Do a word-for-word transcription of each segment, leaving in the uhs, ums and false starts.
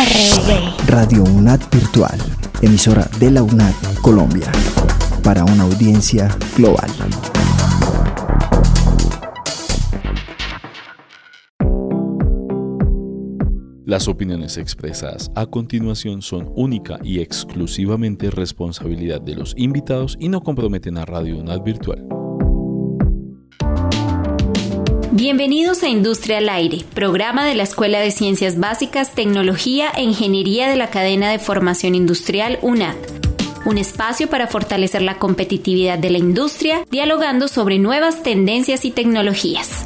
R V. Radio UNAD Virtual, emisora de la UNAD Colombia, para una audiencia global. Las opiniones expresadas a continuación son única y exclusivamente responsabilidad de los invitados y no comprometen a Radio UNAD Virtual. Bienvenidos a Industria al Aire, programa de la Escuela de Ciencias Básicas, Tecnología e Ingeniería de la Cadena de Formación Industrial UNAD. Un espacio para fortalecer la competitividad de la industria, dialogando sobre nuevas tendencias y tecnologías.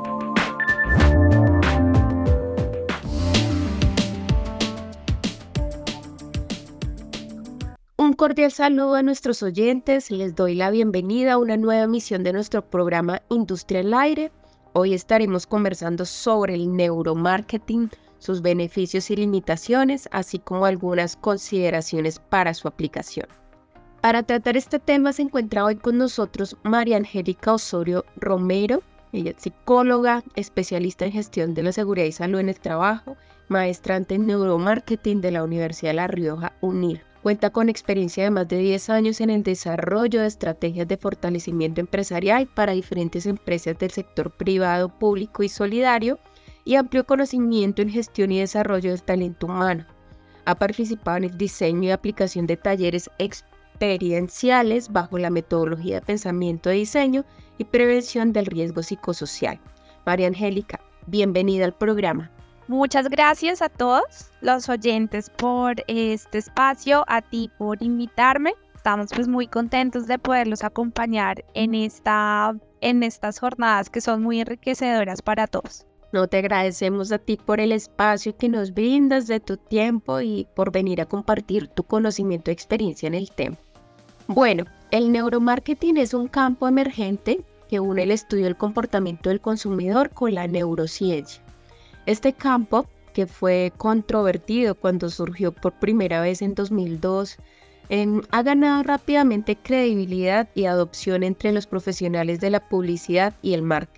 Un cordial saludo a nuestros oyentes, les doy la bienvenida a una nueva emisión de nuestro programa Industria al Aire. Hoy estaremos conversando sobre el neuromarketing, sus beneficios y limitaciones, así como algunas consideraciones para su aplicación. Para tratar este tema se encuentra hoy con nosotros María Angélica Osorio Romero. Ella es psicóloga, especialista en gestión de la seguridad y salud en el trabajo, maestrante en neuromarketing de la Universidad de La Rioja, UNIR. Cuenta con experiencia de más de diez años en el desarrollo de estrategias de fortalecimiento empresarial para diferentes empresas del sector privado, público y solidario, y amplio conocimiento en gestión y desarrollo del talento humano. Ha participado en el diseño y aplicación de talleres experienciales bajo la metodología de pensamiento de diseño y prevención del riesgo psicosocial. María Angélica, bienvenida al programa. Muchas gracias a todos los oyentes por este espacio, a ti por invitarme. Estamos pues muy contentos de poderlos acompañar en, esta, en estas jornadas que son muy enriquecedoras para todos. No, te agradecemos a ti por el espacio que nos brindas, de tu tiempo y por venir a compartir tu conocimiento y experiencia en el tema. Bueno, el neuromarketing es un campo emergente que une el estudio del comportamiento del consumidor con la neurociencia. Este campo, que fue controvertido cuando surgió por primera vez en dos mil dos, eh, ha ganado rápidamente credibilidad y adopción entre los profesionales de la publicidad y el marketing.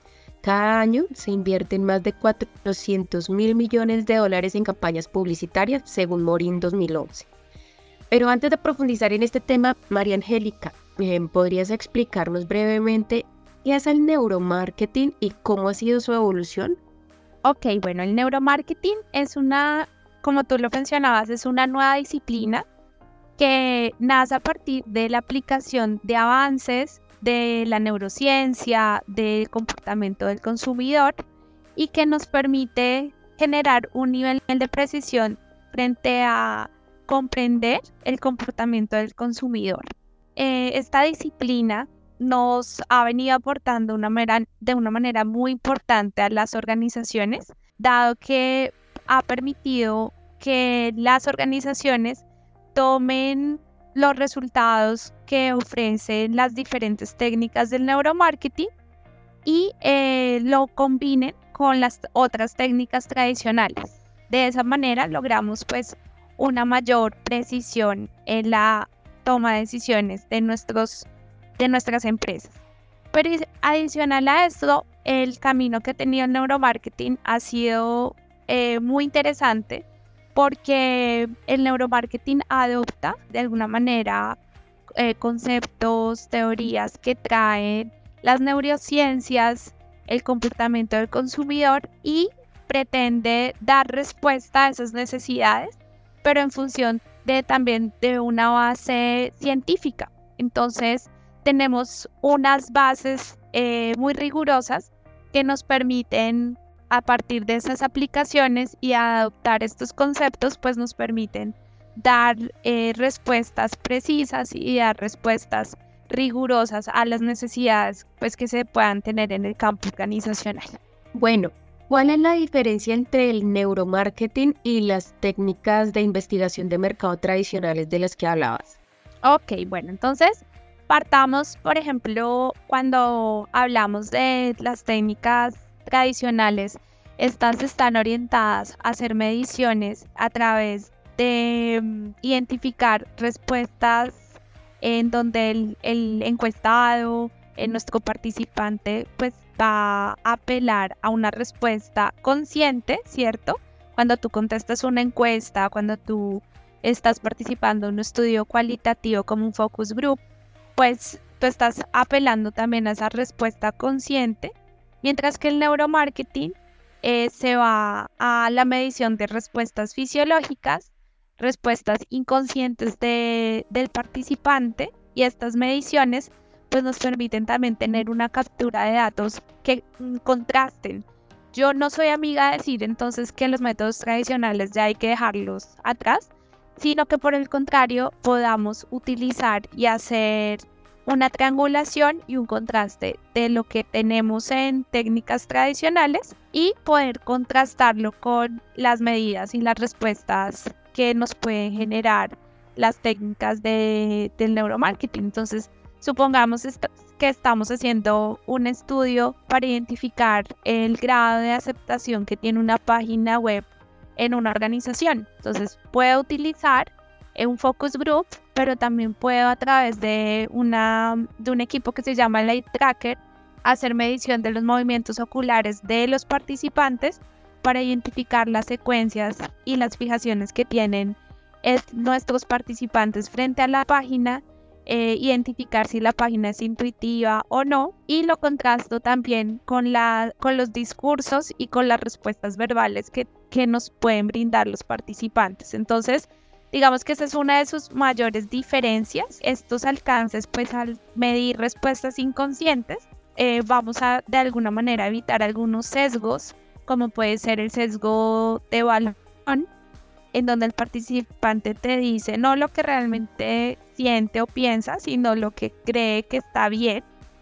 Cada año se invierten más de cuatrocientos mil millones de dólares en campañas publicitarias, según Morin dos mil once. Pero antes de profundizar en este tema, María Angélica, eh, ¿podrías explicarnos brevemente qué es el neuromarketing y cómo ha sido su evolución? Ok, bueno, el neuromarketing es una, como tú lo mencionabas, es una nueva disciplina que nace a partir de la aplicación de avances de la neurociencia, del comportamiento del consumidor y que nos permite generar un nivel de precisión frente a comprender el comportamiento del consumidor. Eh, esta disciplina nos ha venido aportando una manera, de una manera muy importante a las organizaciones, dado que ha permitido que las organizaciones tomen los resultados que ofrecen las diferentes técnicas del neuromarketing y eh, lo combinen con las otras técnicas tradicionales. De esa manera logramos pues una mayor precisión en la toma de decisiones de nuestros de nuestras empresas. Pero adicional a esto, el camino que ha tenido el neuromarketing ha sido eh, muy interesante porque el neuromarketing adopta de alguna manera eh, conceptos, teorías que traen las neurociencias, el comportamiento del consumidor y pretende dar respuesta a esas necesidades, pero en función de también de una base científica. Entonces, tenemos unas bases eh, muy rigurosas que nos permiten, a partir de esas aplicaciones y adoptar estos conceptos, pues nos permiten dar eh, respuestas precisas y dar respuestas rigurosas a las necesidades pues, que se puedan tener en el campo organizacional. Bueno, ¿cuál es la diferencia entre el neuromarketing y las técnicas de investigación de mercado tradicionales de las que hablabas? Ok, bueno, entonces partamos, por ejemplo, cuando hablamos de las técnicas tradicionales, estas están orientadas a hacer mediciones a través de um, identificar respuestas en donde el, el encuestado, eh, nuestro participante, pues va a apelar a una respuesta consciente, ¿cierto? cuando tú contestas una encuesta, cuando tú estás participando en un estudio cualitativo como un focus group, pues tú estás apelando también a esa respuesta consciente, mientras que el neuromarketing eh, se va a la medición de respuestas fisiológicas, respuestas inconscientes de, del participante, y estas mediciones pues nos permiten también tener una captura de datos que mm, contrasten. Yo no soy amiga de decir entonces que los métodos tradicionales ya hay que dejarlos atrás, sino que por el contrario podamos utilizar y hacer una triangulación y un contraste de lo que tenemos en técnicas tradicionales y poder contrastarlo con las medidas y las respuestas que nos pueden generar las técnicas de, del neuromarketing. Entonces, supongamos est- que estamos haciendo un estudio para identificar el grado de aceptación que tiene una página web en una organización. Entonces, puedo utilizar un focus group, pero también puedo a través de, una, de un equipo que se llama Light Tracker hacer medición de los movimientos oculares de los participantes para identificar las secuencias y las fijaciones que tienen eh, nuestros participantes frente a la página, eh, identificar si la página es intuitiva o no, y lo contrasto también con, la, con los discursos y con las respuestas verbales que, que nos pueden brindar los participantes. Entonces, digamos que esa es una de sus mayores diferencias. Estos alcances, pues al medir respuestas inconscientes, eh, vamos a de alguna manera evitar algunos sesgos, como puede ser el sesgo de evaluación, en donde el participante te dice no lo que realmente siente o piensa, sino lo que cree que está bien.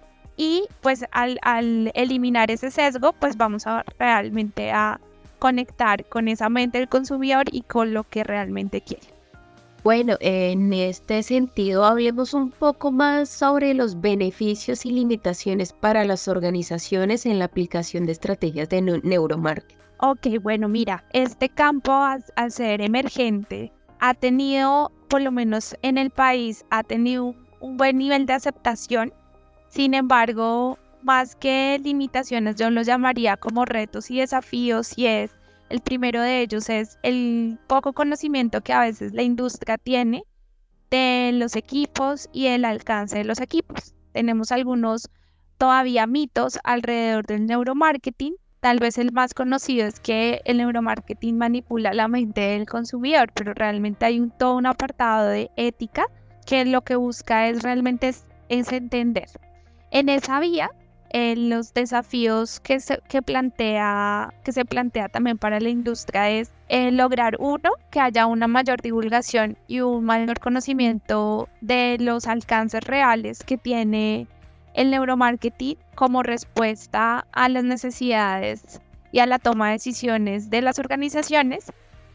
Y pues al, al eliminar ese sesgo, pues vamos a realmente a conectar con esa mente del consumidor y con lo que realmente quiere. Bueno, en este sentido, hablemos un poco más sobre los beneficios y limitaciones para las organizaciones en la aplicación de estrategias de ne- neuromarketing. Ok, bueno, mira, este campo al, al ser emergente ha tenido, por lo menos en el país, ha tenido un, un buen nivel de aceptación. Sin embargo, más que limitaciones, yo los llamaría como retos y desafíos, y es el primero de ellos es el poco conocimiento que a veces la industria tiene de los equipos y el alcance de los equipos. Tenemos algunos todavía mitos alrededor del neuromarketing. Tal vez el más conocido es que el neuromarketing manipula la mente del consumidor, pero realmente hay un, todo un apartado de ética que lo que busca es realmente es, es entender. En esa vía, Eh, los desafíos que se, que, plantea, que se plantea también para la industria es eh, lograr, uno, que haya una mayor divulgación y un mayor conocimiento de los alcances reales que tiene el neuromarketing como respuesta a las necesidades y a la toma de decisiones de las organizaciones.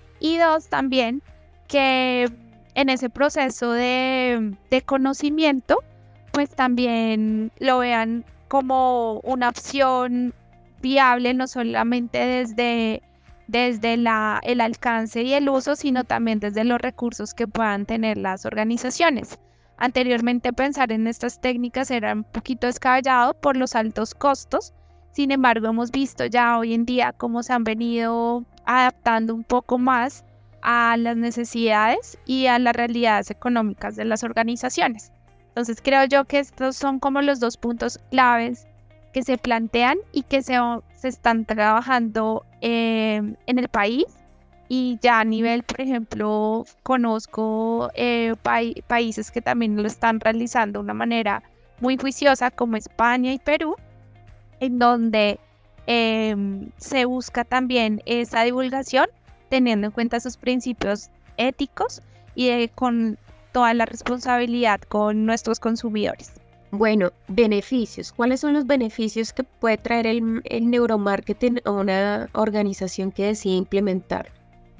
Y dos, también que en ese proceso de, de conocimiento, pues también lo vean como una opción viable, no solamente desde, desde la, el alcance y el uso, sino también desde los recursos que puedan tener las organizaciones. Anteriormente pensar en estas técnicas era un poquito descabellado por los altos costos. Sin embargo, hemos visto ya hoy en día cómo se han venido adaptando un poco más a las necesidades y a las realidades económicas de las organizaciones. Entonces creo yo que estos son como los dos puntos claves que se plantean y que se, se están trabajando eh, en el país. Y ya a nivel, por ejemplo, conozco eh, pa- países que también lo están realizando de una manera muy juiciosa, como España y Perú, en donde eh, se busca también esa divulgación teniendo en cuenta sus principios éticos y de, con toda la responsabilidad con nuestros consumidores. Bueno, beneficios. ¿Cuáles son los beneficios que puede traer el, el neuromarketing a una organización que decide implementar?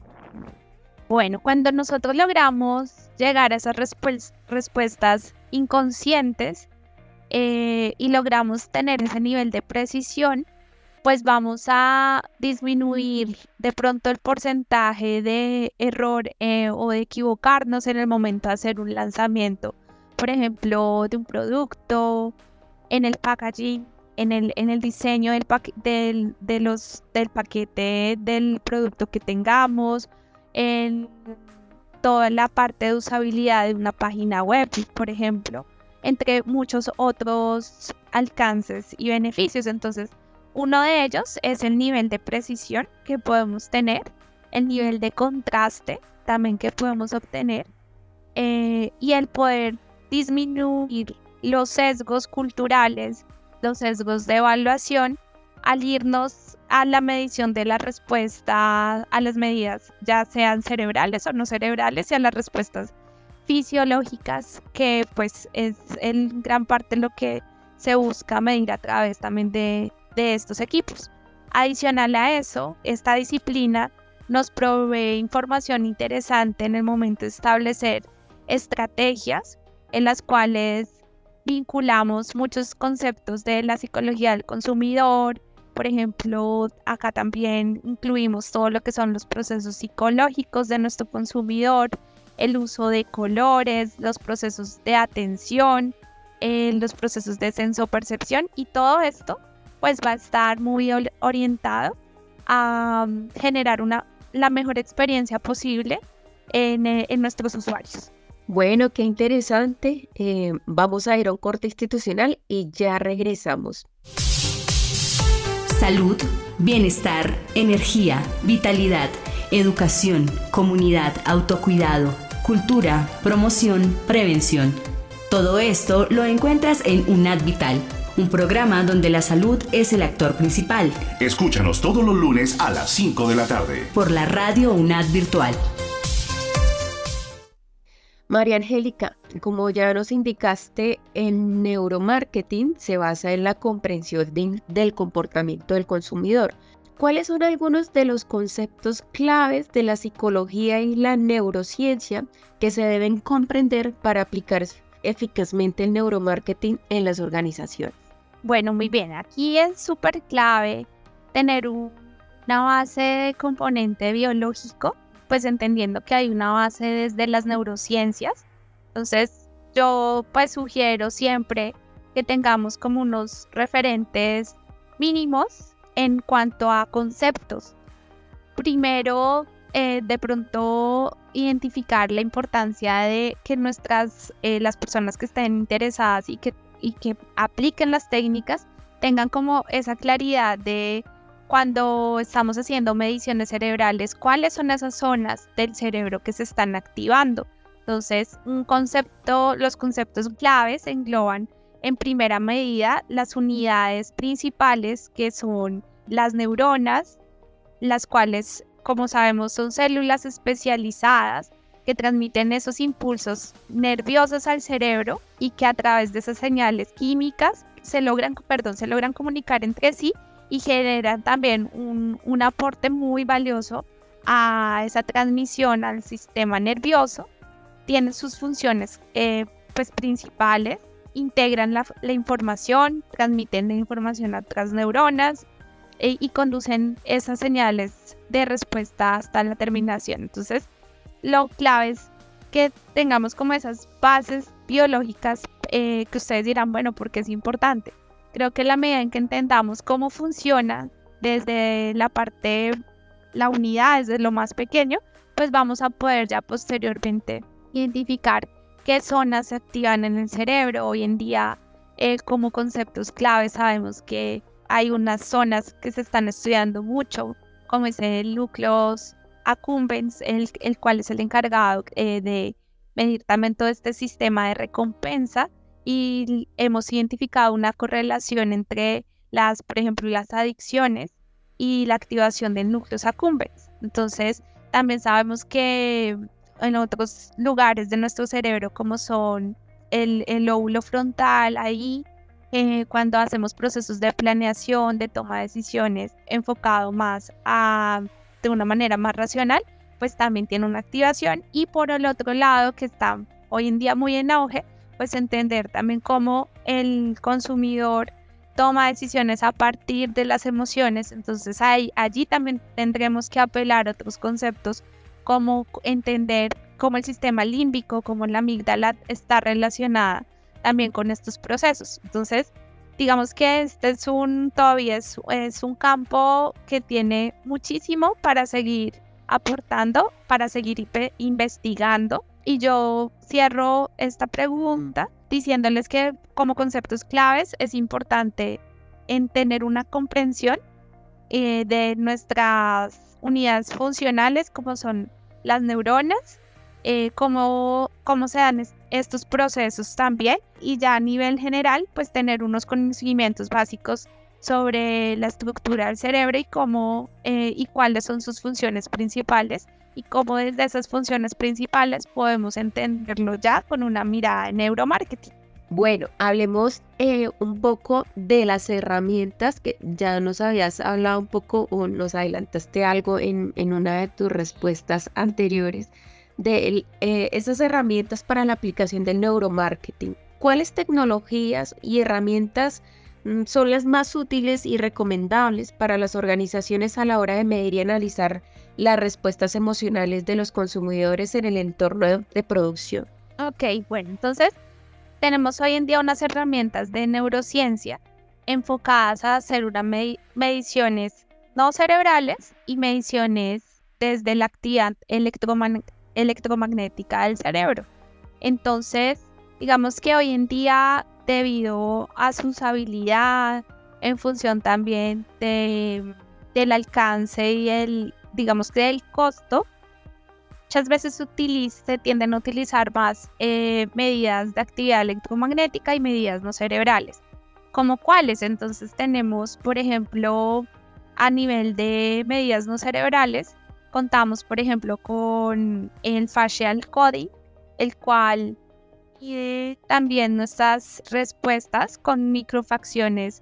Bueno, cuando nosotros logramos llegar a esas respu- respuestas inconscientes eh, y logramos tener ese nivel de precisión, pues vamos a disminuir de pronto el porcentaje de error eh, o de equivocarnos en el momento de hacer un lanzamiento, por ejemplo, de un producto, en el packaging, en el, en el diseño del, paque, del, de los, del paquete del producto que tengamos, en toda la parte de usabilidad de una página web, por ejemplo, entre muchos otros alcances y beneficios. Entonces, uno de ellos es el nivel de precisión que podemos tener, el nivel de contraste también que podemos obtener, eh, y el poder disminuir los sesgos culturales, los sesgos de evaluación, al irnos a la medición de la respuesta a las medidas, ya sean cerebrales o no cerebrales, y a las respuestas fisiológicas, que pues es en gran parte lo que se busca medir a través también de, de estos equipos. Adicional a eso, esta disciplina nos provee información interesante en el momento de establecer estrategias en las cuales vinculamos muchos conceptos de la psicología del consumidor. Por ejemplo, acá también incluimos todo lo que son los procesos psicológicos de nuestro consumidor, el uso de colores, los procesos de atención, eh, los procesos de sensopercepción, y todo esto pues va a estar muy orientado a um, generar una, la mejor experiencia posible en, eh, en nuestros usuarios. Bueno, qué interesante. Eh, vamos a ir a un corte institucional y ya regresamos. Salud, bienestar, energía, vitalidad, educación, comunidad, autocuidado, cultura, promoción, prevención. Todo esto lo encuentras en UNAD Vital, un programa donde la salud es el actor principal. Escúchanos todos los lunes a las cinco de la tarde. Por la radio UNAD Virtual. María Angélica, como ya nos indicaste, el neuromarketing se basa en la comprensión de, del comportamiento del consumidor. ¿Cuáles son algunos de los conceptos claves de la psicología y la neurociencia que se deben comprender para aplicar eficazmente el neuromarketing en las organizaciones? Bueno, muy bien. Aquí es súper clave tener un, una base de componente biológico, pues entendiendo que hay una base desde las neurociencias. Entonces yo pues sugiero siempre que tengamos como unos referentes mínimos en cuanto a conceptos. Primero, eh, de pronto identificar la importancia de que nuestras, eh, las personas que estén interesadas y que, y que apliquen las técnicas tengan como esa claridad de cuando estamos haciendo mediciones cerebrales, cuáles son esas zonas del cerebro que se están activando. Entonces, un concepto, los conceptos claves engloban en primera medida las unidades principales, que son las neuronas, las cuales, como sabemos, son células especializadas que transmiten esos impulsos nerviosos al cerebro y que a través de esas señales químicas se logran, perdón, se logran comunicar entre sí y generan también un, un aporte muy valioso a esa transmisión al sistema nervioso. Tienen sus funciones eh, pues, principales, integran la, la información, transmiten la información a otras neuronas eh, y conducen esas señales de respuesta hasta la terminación. Entonces, lo clave es que tengamos como esas bases biológicas eh, que ustedes dirán, bueno, ¿por qué es importante? Creo que la medida en que entendamos cómo funciona desde la parte, la unidad, desde lo más pequeño, pues vamos a poder ya posteriormente identificar qué zonas se activan en el cerebro. Hoy en día, eh, como conceptos clave, sabemos que hay unas zonas que se están estudiando mucho, como es el núcleos accumbens, el, el cual es el encargado eh, de medir también todo este sistema de recompensa. Y hemos identificado una correlación entre las, por ejemplo, las adicciones y la activación del núcleos accumbens. Entonces, también sabemos que en otros lugares de nuestro cerebro, como son el, el lóbulo frontal, ahí eh, cuando hacemos procesos de planeación, de toma de decisiones, enfocado más a, de una manera más racional, pues también tiene una activación. Y por el otro lado, que está hoy en día muy en auge, pues entender también cómo el consumidor toma decisiones a partir de las emociones. Entonces ahí, allí también tendremos que apelar a otros conceptos, como entender cómo el sistema límbico, cómo la amígdala está relacionada también con estos procesos. Entonces, digamos que este es un, todavía es, es un campo que tiene muchísimo para seguir aportando, para seguir investigando. Y yo cierro esta pregunta diciéndoles que como conceptos claves es importante en tener una comprensión eh, de nuestras unidades funcionales, como son las neuronas, eh, cómo, cómo se dan estos procesos también, y ya a nivel general pues tener unos conocimientos básicos sobre la estructura del cerebro y cómo eh, y cuáles son sus funciones principales, y cómo desde esas funciones principales podemos entenderlo ya con una mirada de neuromarketing. Bueno, hablemos eh, un poco de las herramientas que ya nos habías hablado un poco o nos adelantaste algo en, en una de tus respuestas anteriores de eh, esas herramientas para la aplicación del neuromarketing. ¿Cuáles tecnologías y herramientas mm, son las más útiles y recomendables para las organizaciones a la hora de medir y analizar las respuestas emocionales de los consumidores en el entorno de, de producción? Ok, bueno, entonces tenemos hoy en día unas herramientas de neurociencia enfocadas a hacer unas med- mediciones no cerebrales y mediciones desde la actividad electromagn- electromagnética del cerebro. Entonces, digamos que hoy en día, debido a su usabilidad, en función también de, del alcance y el, digamos que del costo, muchas veces se, utiliza, se tienden a utilizar más eh, medidas de actividad electromagnética y medidas no cerebrales. ¿Como cuáles? Entonces tenemos, por ejemplo, a nivel de medidas no cerebrales, contamos, por ejemplo, con el facial coding, el cual mide también nuestras respuestas con microfacciones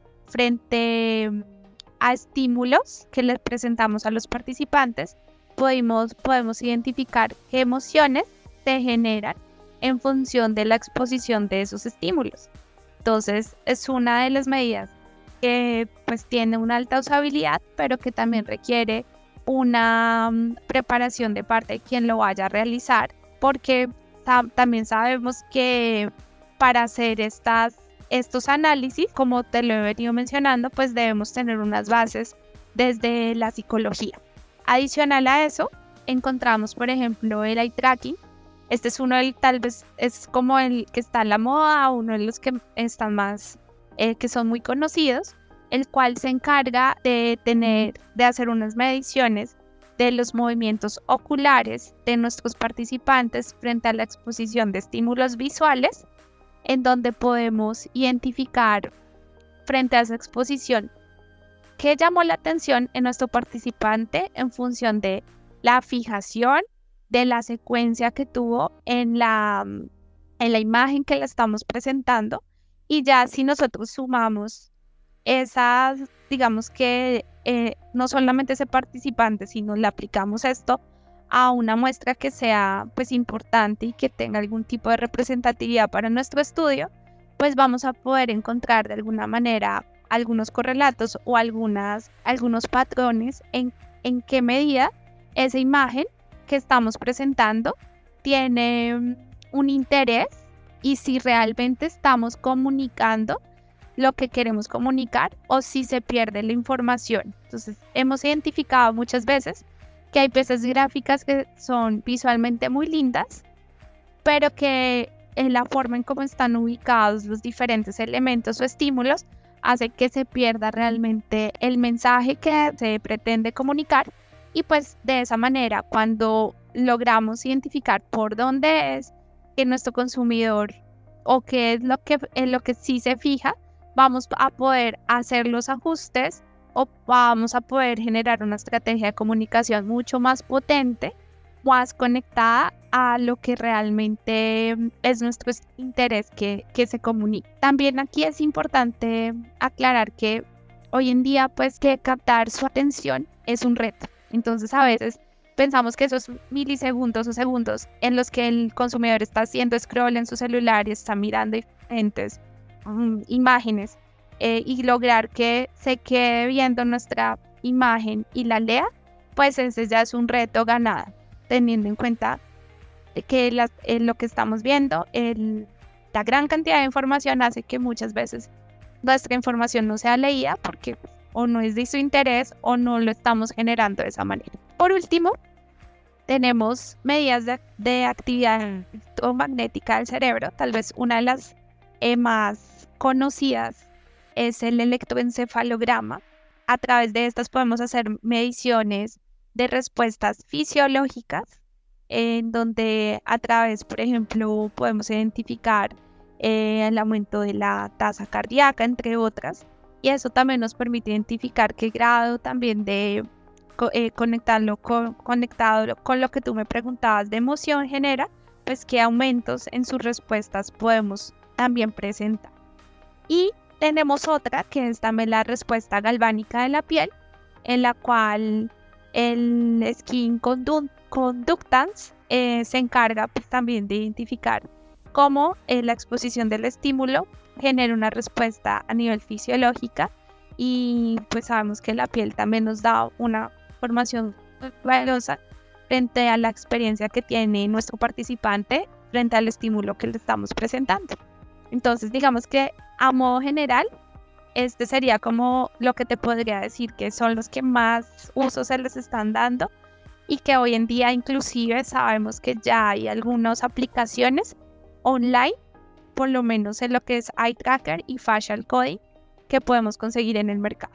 frente a estímulos que les presentamos a los participantes. Podemos, podemos identificar qué emociones se generan en función de la exposición de esos estímulos. Entonces, es una de las medidas que pues tiene una alta usabilidad, pero que también requiere una um, preparación de parte de quien lo vaya a realizar, porque tam- también sabemos que para hacer estas, estos análisis, como te lo he venido mencionando, pues debemos tener unas bases desde la psicología. Adicional a eso, encontramos, por ejemplo, el eye tracking. Este es uno del, tal vez es como el que está en la moda, uno de los que están más, eh, que son muy conocidos, el cual se encarga de tener, de hacer unas mediciones de los movimientos oculares de nuestros participantes frente a la exposición de estímulos visuales, en donde podemos identificar frente a esa exposición qué llamó la atención en nuestro participante en función de la fijación de la secuencia que tuvo en la, en la imagen que le estamos presentando. Y ya si nosotros sumamos esas, digamos que eh, no solamente ese participante, sino le aplicamos esto a una muestra que sea pues importante y que tenga algún tipo de representatividad para nuestro estudio, pues vamos a poder encontrar de alguna manera algunos correlatos o algunas, algunos patrones en, en qué medida esa imagen que estamos presentando tiene un interés y si realmente estamos comunicando lo que queremos comunicar o si se pierde la información. Entonces, hemos identificado muchas veces que hay piezas gráficas que son visualmente muy lindas, pero que en la forma en cómo están ubicados los diferentes elementos o estímulos hace que se pierda realmente el mensaje que se pretende comunicar. Y pues de esa manera, cuando logramos identificar por dónde es que nuestro consumidor o qué es lo que, en lo que sí se fija, vamos a poder hacer los ajustes o vamos a poder generar una estrategia de comunicación mucho más potente, más conectada a lo que realmente es nuestro interés que, que se comunique. También aquí es importante aclarar que hoy en día pues que captar su atención es un reto. Entonces a veces pensamos que esos milisegundos o segundos en los que el consumidor está haciendo scroll en su celular y está mirando diferentes um, imágenes eh, y lograr que se quede viendo nuestra imagen y la lea, pues ese ya es un reto ganado, teniendo en cuenta que la, eh, lo que estamos viendo, el, la gran cantidad de información hace que muchas veces nuestra información no sea leída porque o no es de su interés o no lo estamos generando de esa manera. Por último, tenemos medidas de, de actividad electromagnética del cerebro. Tal vez una de las eh, más conocidas es el electroencefalograma. A través de estas podemos hacer mediciones de respuestas fisiológicas, en donde a través, por ejemplo, podemos identificar eh, el aumento de la tasa cardíaca, entre otras, y eso también nos permite identificar qué grado también de eh, conectarlo con, conectado con lo que tú me preguntabas de emoción genera, pues qué aumentos en sus respuestas podemos también presentar. Y tenemos otra que es también la respuesta galvánica de la piel, en la cual el Skin Condu- Conductance eh, se encarga pues, también de identificar cómo eh, la exposición del estímulo genera una respuesta a nivel fisiológica, y pues sabemos que la piel también nos da una información valiosa frente a la experiencia que tiene nuestro participante frente al estímulo que le estamos presentando. Entonces digamos que a modo general este sería como lo que te podría decir que son los que más uso se les están dando, y que hoy en día inclusive sabemos que ya hay algunas aplicaciones online, por lo menos en lo que es Eye Tracker y Facial Coding, que podemos conseguir en el mercado.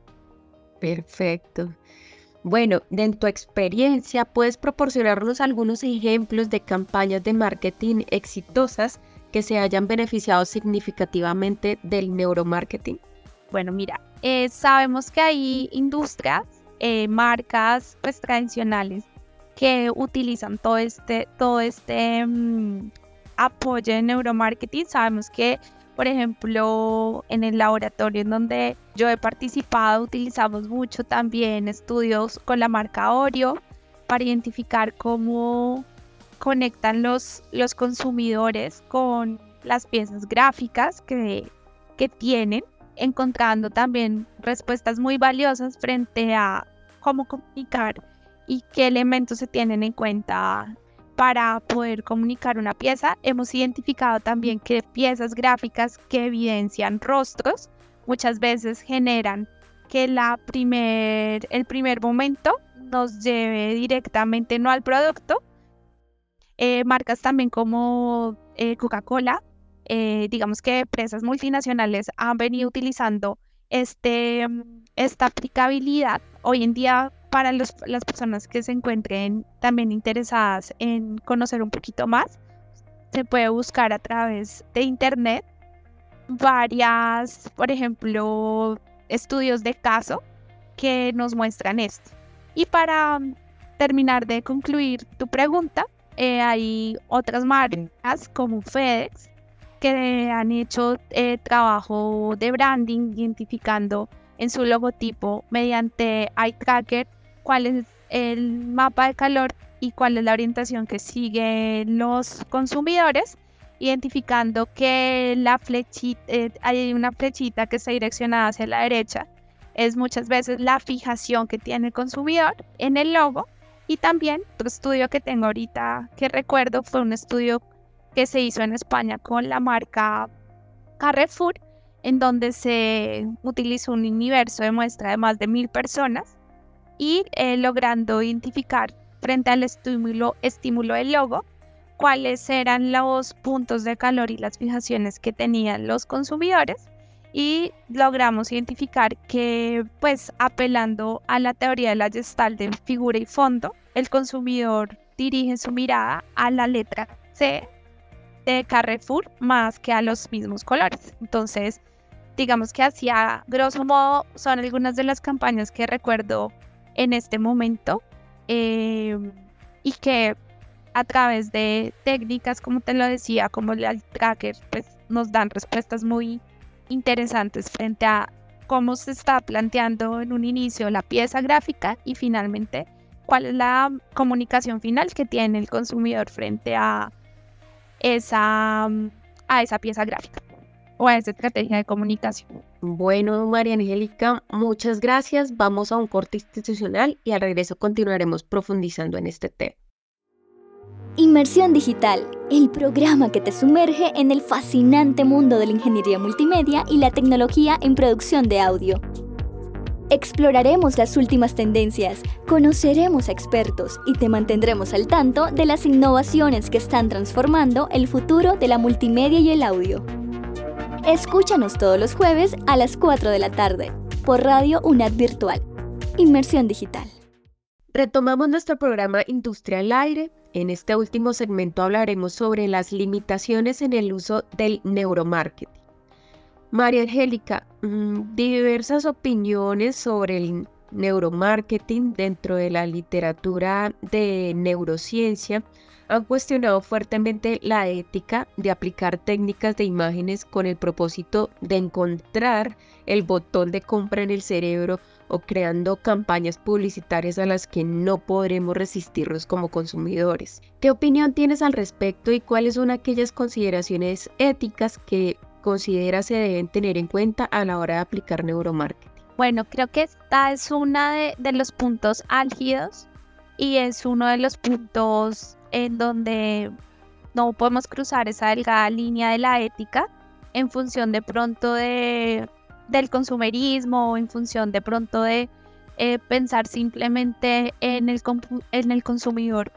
Perfecto. Bueno, de en tu experiencia, ¿puedes proporcionarnos algunos ejemplos de campañas de marketing exitosas que se hayan beneficiado significativamente del neuromarketing? Bueno, mira, eh, sabemos que hay industrias, eh, marcas pues, tradicionales que utilizan todo este, todo este mmm, apoyo de neuromarketing. Sabemos que, por ejemplo, en el laboratorio en donde yo he participado, utilizamos mucho también estudios con la marca Oreo para identificar cómo conectan los, los consumidores con las piezas gráficas que, que tienen, encontrando también respuestas muy valiosas frente a cómo comunicar y qué elementos se tienen en cuenta para poder comunicar una pieza. Hemos identificado también que piezas gráficas que evidencian rostros muchas veces generan que la primer, el primer momento nos lleve directamente no al producto. Eh, marcas también como eh, Coca-Cola, eh, digamos que empresas multinacionales han venido utilizando este, esta aplicabilidad hoy en día para los, las personas que se encuentren también interesadas en conocer un poquito más. Se puede buscar a través de internet varias, por ejemplo, estudios de caso que nos muestran esto. Y para terminar de concluir tu pregunta, eh, hay otras marcas como FedEx que han hecho eh, trabajo de branding identificando en su logotipo mediante Eye Tracker cuál es el mapa de calor y cuál es la orientación que siguen los consumidores, identificando que la flechita, eh, hay una flechita que está direccionada hacia la derecha, es muchas veces la fijación que tiene el consumidor en el logo. Y también otro estudio que tengo ahorita que recuerdo fue un estudio que se hizo en España con la marca Carrefour, en donde se utilizó un universo de muestra de más de mil personas y eh, logrando identificar frente al estímulo, estímulo del logo cuáles eran los puntos de calor y las fijaciones que tenían los consumidores, y logramos identificar que, pues, apelando a la teoría de la Gestalt de figura y fondo, el consumidor dirige su mirada a la letra C de Carrefour más que a los mismos colores. Entonces, digamos que así a grosso modo son algunas de las campañas que recuerdo en este momento, eh, y que a través de técnicas, como te lo decía, como el tracker, pues nos dan respuestas muy interesantes frente a cómo se está planteando en un inicio la pieza gráfica y finalmente cuál es la comunicación final que tiene el consumidor frente a esa, a esa pieza gráfica o a esa estrategia de comunicación. Bueno, María Angélica, muchas gracias. Vamos a un corte institucional y al regreso continuaremos profundizando en este tema. Inmersión Digital, el programa que te sumerge en el fascinante mundo de la ingeniería multimedia y la tecnología en producción de audio. Exploraremos las últimas tendencias, conoceremos a expertos y te mantendremos al tanto de las innovaciones que están transformando el futuro de la multimedia y el audio. Escúchanos todos los jueves a las cuatro de la tarde por Radio UNAD Virtual. Inmersión Digital. Retomamos nuestro programa Industria al Aire. En este último segmento hablaremos sobre las limitaciones en el uso del neuromarketing. María Angélica, mmm, diversas opiniones sobre el neuromarketing dentro de la literatura de neurociencia han cuestionado fuertemente la ética de aplicar técnicas de imágenes con el propósito de encontrar el botón de compra en el cerebro o creando campañas publicitarias a las que no podremos resistirnos como consumidores. ¿Qué opinión tienes al respecto y cuáles son aquellas consideraciones éticas que consideras se deben tener en cuenta a la hora de aplicar neuromarketing? Bueno, creo que esta es uno de, de los puntos álgidos y es uno de los puntos en donde no podemos cruzar esa delgada línea de la ética en función de pronto de, del consumerismo o en función de pronto de eh, pensar simplemente en el, en el consumidor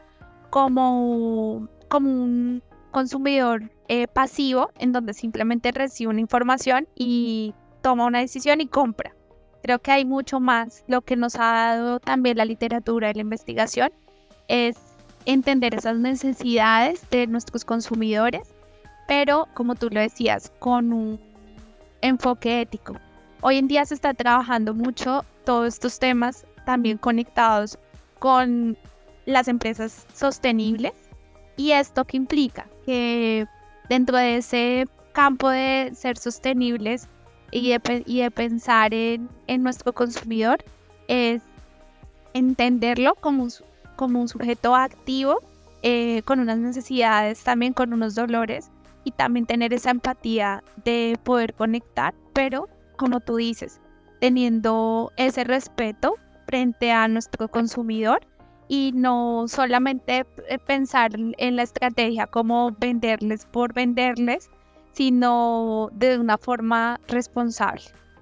como, como un consumidor eh, pasivo, en donde simplemente recibe una información y toma una decisión y compra. Creo que hay mucho más. Lo que nos ha dado también la literatura y la investigación es entender esas necesidades de nuestros consumidores, pero como tú lo decías, con un enfoque ético. Hoy en día se está trabajando mucho todos estos temas también conectados con las empresas sostenibles. ¿Y esto qué implica? Que dentro de ese campo de ser sostenibles y de, y de pensar en, en nuestro consumidor es entenderlo como un, como un sujeto activo, eh, con unas necesidades, también con unos dolores, y también tener esa empatía de poder conectar, pero como tú dices, teniendo ese respeto frente a nuestro consumidor y no solamente pensar en la estrategia como venderles por venderles, sino de una forma responsable.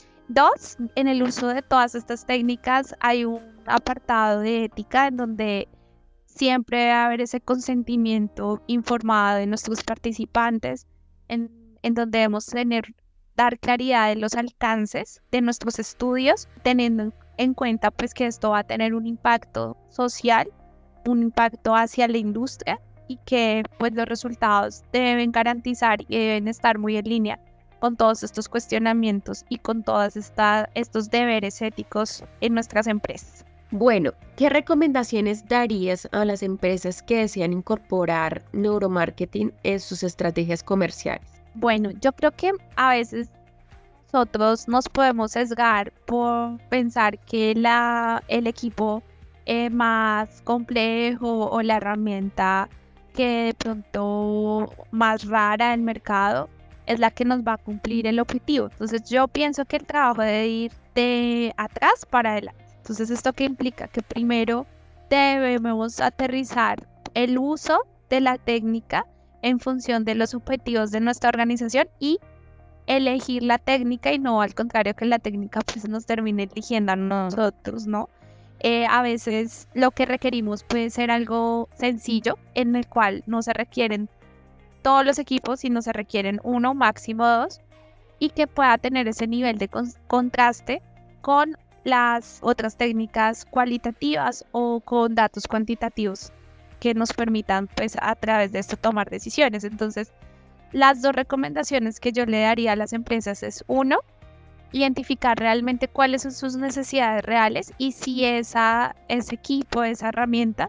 Dos, en el uso de todas estas técnicas hay un apartado de ética en donde siempre debe haber ese consentimiento informado de nuestros participantes, en, en donde debemos tener, dar claridad de los alcances de nuestros estudios, teniendo en cuenta pues que esto va a tener un impacto social, un impacto hacia la industria y que pues los resultados deben garantizar y deben estar muy en línea con todos estos cuestionamientos y con todos esta, estos deberes éticos en nuestras empresas. Bueno, ¿qué recomendaciones darías a las empresas que desean incorporar neuromarketing en sus estrategias comerciales? Bueno, yo creo que a veces nosotros nos podemos sesgar por pensar que la, el equipo eh, más complejo o la herramienta que de pronto más rara del mercado es la que nos va a cumplir el objetivo. Entonces yo pienso que el trabajo debe ir de atrás para adelante. Entonces, ¿esto qué implica? Que primero debemos aterrizar el uso de la técnica en función de los objetivos de nuestra organización y elegir la técnica y no al contrario que la técnica pues nos termine eligiendo a nosotros, ¿no? Eh, a veces lo que requerimos puede ser algo sencillo en el cual no se requieren todos los equipos, sino se requieren uno, máximo dos, y que pueda tener ese nivel de con- contraste con las otras técnicas cualitativas o con datos cuantitativos que nos permitan pues a través de esto tomar decisiones. Entonces, las dos recomendaciones que yo le daría a las empresas es uno, identificar realmente cuáles son sus necesidades reales y si esa, ese equipo, esa herramienta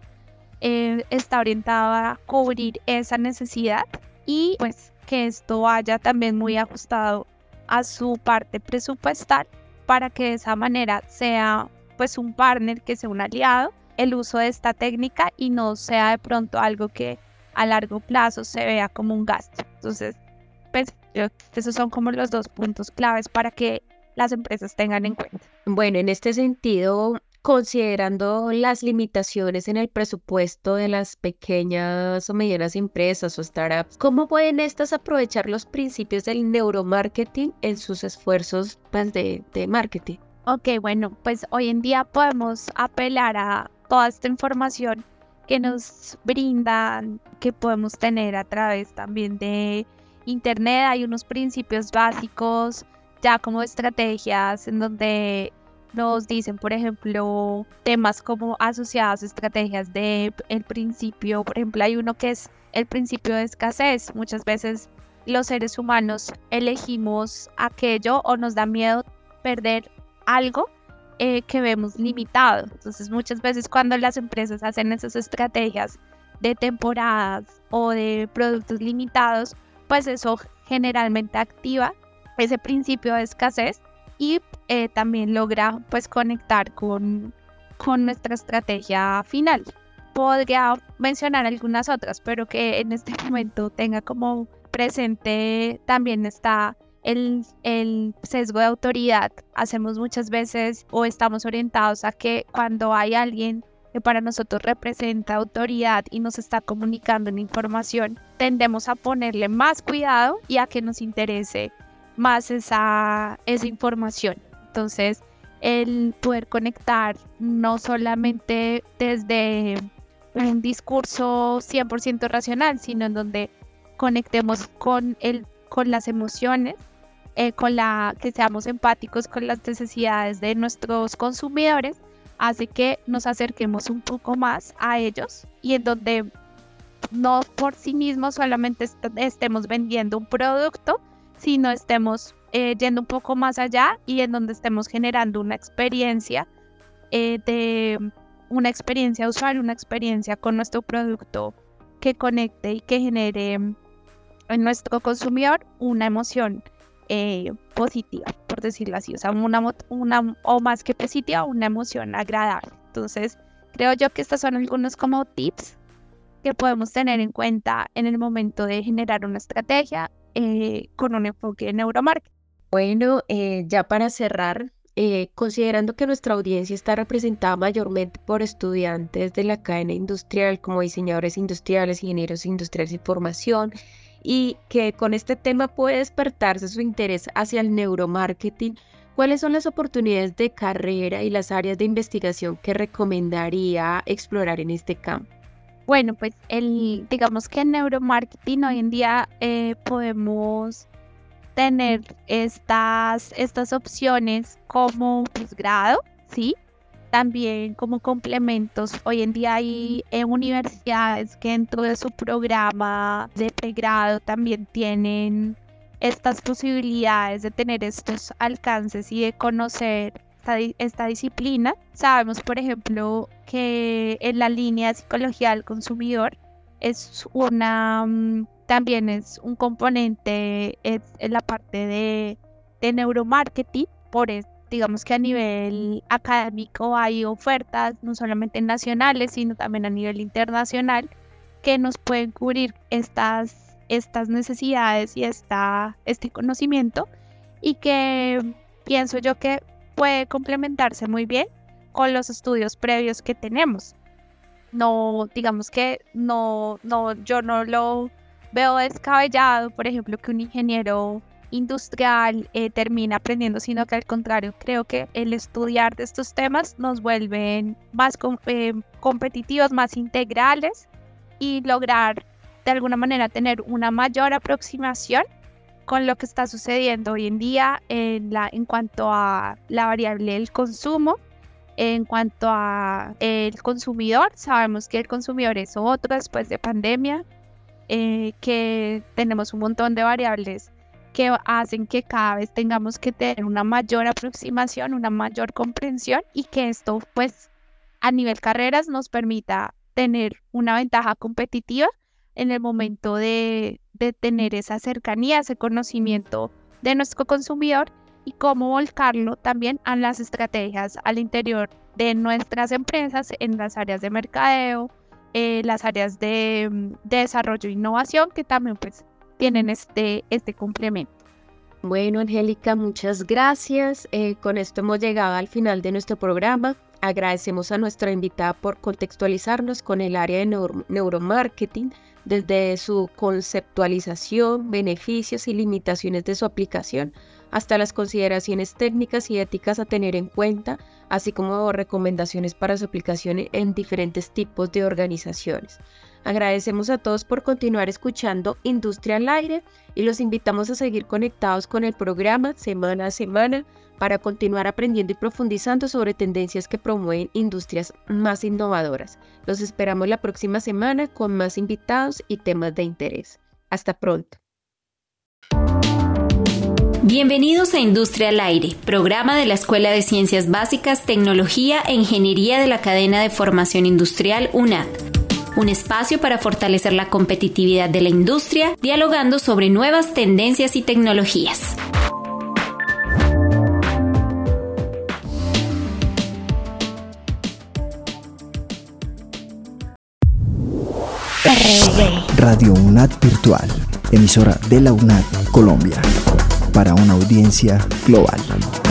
eh, está orientada a cubrir esa necesidad y pues que esto vaya también muy ajustado a su parte presupuestal para que de esa manera sea pues un partner, que sea un aliado el uso de esta técnica y no sea de pronto algo que a largo plazo se vea como un gasto. Entonces, pues, yo, esos son como los dos puntos claves para que las empresas tengan en cuenta. Bueno, en este sentido, considerando las limitaciones en el presupuesto de las pequeñas o medianas empresas o startups, ¿cómo pueden estas aprovechar los principios del neuromarketing en sus esfuerzos pues, de, de marketing? Ok, bueno, pues hoy en día podemos apelar a toda esta información que nos brindan, que podemos tener a través también de internet. Hay unos principios básicos, ya como estrategias, en donde nos dicen, por ejemplo, temas como asociados a estrategias de el principio. Por ejemplo, hay uno que es el principio de escasez. Muchas veces los seres humanos elegimos aquello o nos da miedo perder algo Eh, que vemos limitado. Entonces muchas veces cuando las empresas hacen esas estrategias de temporadas o de productos limitados, pues eso generalmente activa ese principio de escasez y eh, también logra pues conectar con, con nuestra estrategia final. Podría mencionar algunas otras, pero que en este momento tenga como presente también está El, el sesgo de autoridad. Hacemos muchas veces o estamos orientados a que cuando hay alguien que para nosotros representa autoridad y nos está comunicando una información, tendemos a ponerle más cuidado y a que nos interese más esa, esa información. Entonces, el poder conectar no solamente desde un discurso cien por ciento racional, sino en donde conectemos con, el, con las emociones, Eh, con la que seamos empáticos con las necesidades de nuestros consumidores, hace que nos acerquemos un poco más a ellos y en donde no por sí mismos solamente est- estemos vendiendo un producto, sino estemos eh, yendo un poco más allá y en donde estemos generando una experiencia eh, de una experiencia usuario, una experiencia con nuestro producto que conecte y que genere en nuestro consumidor una emoción Eh, positiva, por decirlo así, o sea, una, una o más que positiva, una emoción agradable. Entonces, creo yo que estos son algunos como tips que podemos tener en cuenta en el momento de generar una estrategia eh, con un enfoque de neuromarketing. Bueno, eh, ya para cerrar, eh, considerando que nuestra audiencia está representada mayormente por estudiantes de la cadena industrial como diseñadores industriales, ingenieros industriales y formación, y que con este tema puede despertarse su interés hacia el neuromarketing, ¿cuáles son las oportunidades de carrera y las áreas de investigación que recomendaría explorar en este campo? Bueno, pues el, digamos que en neuromarketing hoy en día eh, podemos tener estas, estas opciones como posgrado, ¿sí? También como complementos. Hoy en día hay eh, universidades que dentro de su programa de pregrado también tienen estas posibilidades de tener estos alcances y de conocer esta, esta disciplina. Sabemos, por ejemplo, que en la línea de psicología del consumidor es una, también es un componente es en la parte de, de neuromarketing. Por eso, digamos que a nivel académico hay ofertas no solamente nacionales, sino también a nivel internacional que nos pueden cubrir estas, estas necesidades y esta, este conocimiento, y que pienso yo que puede complementarse muy bien con los estudios previos que tenemos. No, digamos que no, no, yo no lo veo descabellado, por ejemplo, que un ingeniero industrial eh, termina aprendiendo, sino que al contrario, creo que el estudiar de estos temas nos vuelven más com- eh, competitivos, más integrales y lograr de alguna manera tener una mayor aproximación con lo que está sucediendo hoy en día en, la, en cuanto a la variable del consumo. En cuanto a el consumidor, sabemos que el consumidor es otro después de pandemia, eh, que tenemos un montón de variables que hacen que cada vez tengamos que tener una mayor aproximación, una mayor comprensión, y que esto pues a nivel carreras nos permita tener una ventaja competitiva en el momento de, de tener esa cercanía, ese conocimiento de nuestro consumidor y cómo volcarlo también a las estrategias al interior de nuestras empresas en las áreas de mercadeo, eh, las áreas de, de desarrollo e innovación, que también pues tienen este, este complemento. Bueno, Angélica, muchas gracias. Eh, con esto hemos llegado al final de nuestro programa. Agradecemos a nuestra invitada por contextualizarnos con el área de neuro- neuromarketing desde su conceptualización, beneficios y limitaciones de su aplicación, hasta las consideraciones técnicas y éticas a tener en cuenta, así como recomendaciones para su aplicación en diferentes tipos de organizaciones. Agradecemos a todos por continuar escuchando Industria al Aire y los invitamos a seguir conectados con el programa semana a semana para continuar aprendiendo y profundizando sobre tendencias que promueven industrias más innovadoras. Los esperamos la próxima semana con más invitados y temas de interés. Hasta pronto. Bienvenidos a Industria al Aire, programa de la Escuela de Ciencias Básicas, Tecnología e Ingeniería de la Cadena de Formación Industrial UNAD. Un espacio para fortalecer la competitividad de la industria, dialogando sobre nuevas tendencias y tecnologías. Radio UNAD Virtual, emisora de la UNAD Colombia, para una audiencia global.